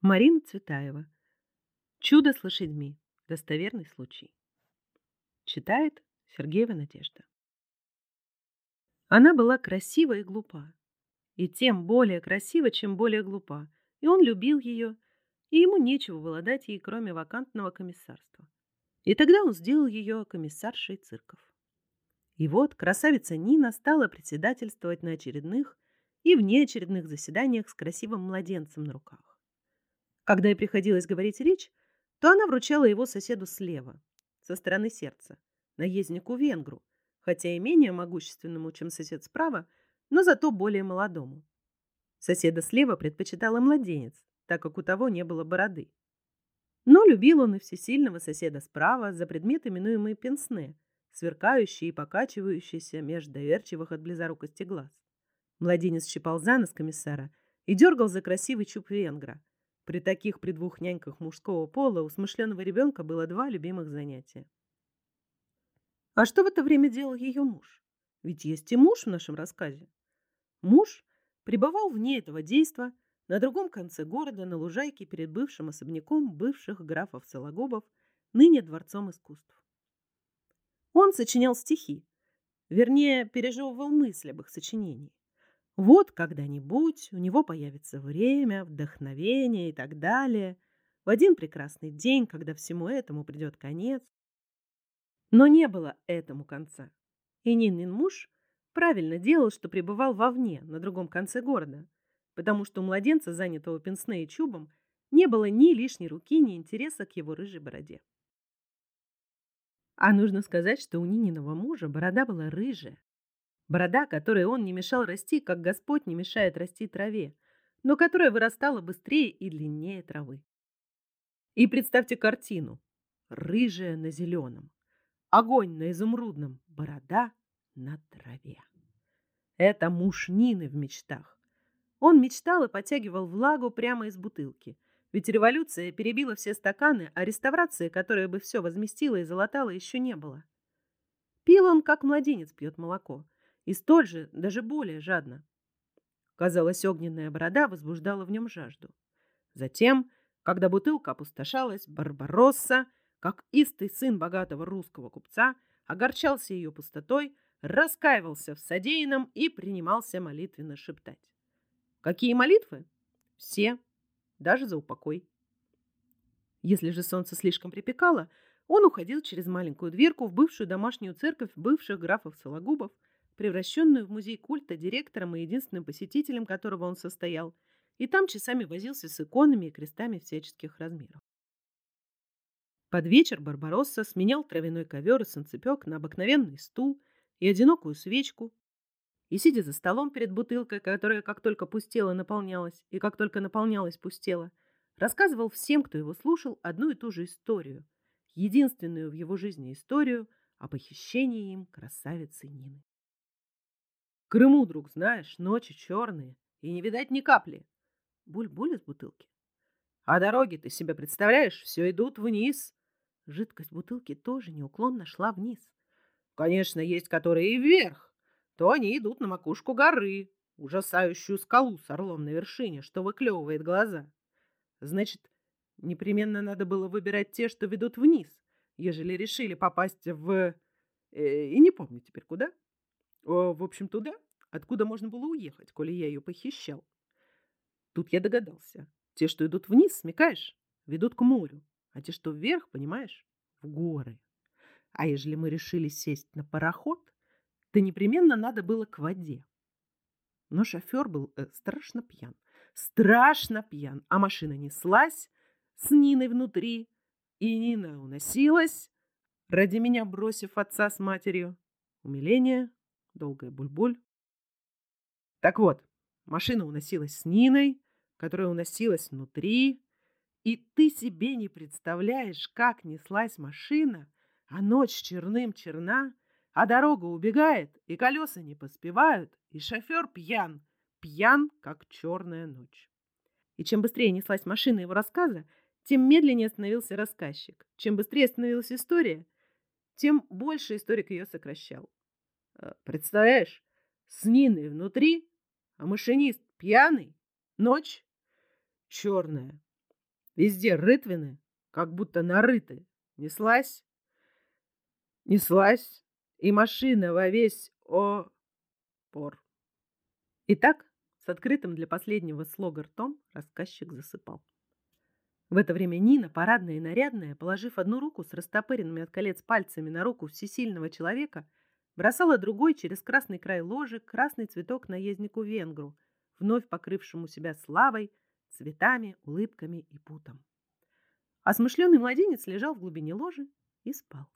Марина Цветаева. «Чудо с лошадьми. Достоверный случай». Читает Сергеева Надежда. Она была красива и глупа. И тем более красива, чем более глупа. И он любил ее, и ему нечего было дать ей, кроме вакантного комиссарства. И тогда он сделал ее комиссаршей цирков. И вот красавица Нина стала председательствовать на очередных и внеочередных заседаниях с красивым младенцем на руках. Когда ей приходилось говорить речь, то она вручала его соседу слева, со стороны сердца, наезднику-венгру, хотя и менее могущественному, чем сосед справа, но зато более молодому. Соседа слева предпочитала младенец, так как у того не было бороды. Но любил он и всесильного соседа справа за предмет, именуемый пенсне, сверкающий и покачивающийся меж доверчивых от близорукости глаз. Младенец щипал за нос комиссара и дергал за красивый чуб венгра. При двух няньках мужского пола у смышленого ребенка было два любимых занятия. А что в это время делал ее муж? Ведь есть и муж в нашем рассказе. Муж пребывал вне этого действа на другом конце города, на лужайке перед бывшим особняком бывших графов Сологубов, ныне Дворцом искусств. Он сочинял стихи, вернее, пережевывал мысль об их сочинении. Вот когда-нибудь у него появится время, вдохновение и так далее. В один прекрасный день, когда всему этому придет конец. Но не было этому конца. И Нинин муж правильно делал, что пребывал вовне, на другом конце города, потому что у младенца, занятого пенсне и чубом, не было ни лишней руки, ни интереса к его рыжей бороде. А нужно сказать, что у Нининого мужа борода была рыжая. Борода, которой он не мешал расти, как Господь не мешает расти траве, но которая вырастала быстрее и длиннее травы. И представьте картину. Рыжая на зеленом, огонь на изумрудном, борода на траве. Это муж Нины в мечтах. Он мечтал и потягивал влагу прямо из бутылки. Ведь революция перебила все стаканы, а реставрации, которая бы все возместила и залатала, еще не было. Пил он, как младенец пьет молоко, и столь же, даже более жадно. Казалось, огненная борода возбуждала в нем жажду. Затем, когда бутылка опустошалась, Барбаросса, как истый сын богатого русского купца, огорчался ее пустотой, раскаивался в содеянном и принимался молитвенно шептать. Какие молитвы? Все, даже за упокой. Если же солнце слишком припекало, он уходил через маленькую дверку в бывшую домашнюю церковь бывших графов Сологубов, превращенную в музей культа, директором и единственным посетителем которого он состоял, и там часами возился с иконами и крестами всяческих размеров. Под вечер Барбаросса сменял травяной ковер и санцепек на обыкновенный стул и одинокую свечку, и, сидя за столом перед бутылкой, которая как только пустела, наполнялась, и как только наполнялась, пустела, рассказывал всем, кто его слушал, одну и ту же историю, единственную в его жизни историю о похищении им красавицы Нины. В Крыму, друг, знаешь, ночи черные, и не видать ни капли. Буль-буль из бутылки. А дороги, ты себе представляешь, все идут вниз. Жидкость бутылки тоже неуклонно шла вниз. Конечно, есть которые и вверх. То они идут на макушку горы, ужасающую скалу с орлом на вершине, что выклевывает глаза. Значит, непременно надо было выбирать те, что ведут вниз, ежели решили попасть в... и не помню теперь куда. В общем, туда, откуда можно было уехать, коли я ее похищал. Тут я догадался. Те, что идут вниз, смекаешь, ведут к морю, а те, что вверх, понимаешь, в горы. А ежели мы решили сесть на пароход, то непременно надо было к воде. Но шофер был страшно пьян, а машина неслась с Ниной внутри, и Нина уносилась, ради меня бросив отца с матерью. Умиление, долгая буль-буль. Так вот, машина уносилась с Ниной, которая уносилась внутри, и ты себе не представляешь, как неслась машина, а ночь черным черна, а дорога убегает, и колеса не поспевают, и шофер пьян, пьян, как черная ночь. И чем быстрее неслась машина его рассказа, тем медленнее становился рассказчик. Чем быстрее становилась история, тем больше историк ее сокращал. Представляешь, с Ниной внутри, а машинист пьяный, ночь черная. Везде рытвины, как будто нарыты. Неслась, неслась, и машина во весь опор. И так, с открытым для последнего слога ртом, рассказчик засыпал. В это время Нина, парадная и нарядная, положив одну руку с растопыренными от колец пальцами на руку всесильного человека, бросала другой через красный край ложи красный цветок наезднику-венгру, вновь покрывшему себя славой, цветами, улыбками и путом. А смышленый младенец лежал в глубине ложи и спал.